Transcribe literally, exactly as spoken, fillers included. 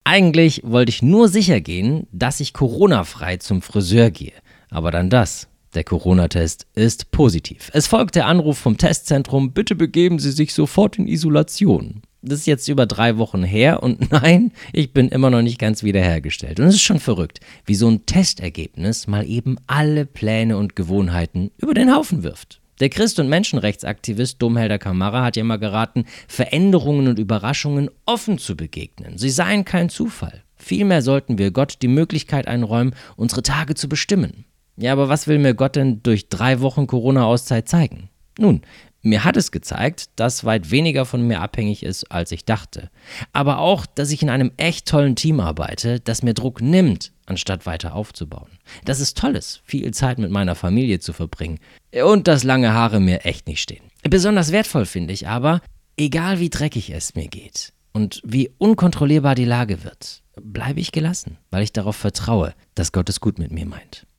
Eigentlich wollte ich nur sicher gehen, dass ich Corona-frei zum Friseur gehe. Aber dann das. Der Corona-Test ist positiv. Es folgt der Anruf vom Testzentrum, bitte begeben Sie sich sofort in Isolation. Das ist jetzt über drei Wochen her und nein, ich bin immer noch nicht ganz wiederhergestellt. Und es ist schon verrückt, wie so ein Testergebnis mal eben alle Pläne und Gewohnheiten über den Haufen wirft. Der Christ- und Menschenrechtsaktivist Domhelder Camara hat ja mal geraten, Veränderungen und Überraschungen offen zu begegnen. Sie seien kein Zufall. Vielmehr sollten wir Gott die Möglichkeit einräumen, unsere Tage zu bestimmen. Ja, aber was will mir Gott denn durch drei Wochen Corona-Auszeit zeigen? Nun, mir hat es gezeigt, dass weit weniger von mir abhängig ist, als ich dachte. Aber auch, dass ich in einem echt tollen Team arbeite, das mir Druck nimmt, anstatt weiter aufzubauen. Dass es toll ist, viel Zeit mit meiner Familie zu verbringen. Und dass lange Haare mir echt nicht stehen. Besonders wertvoll finde ich aber, egal wie dreckig es mir geht und wie unkontrollierbar die Lage wird, bleibe ich gelassen, weil ich darauf vertraue, dass Gott es gut mit mir meint.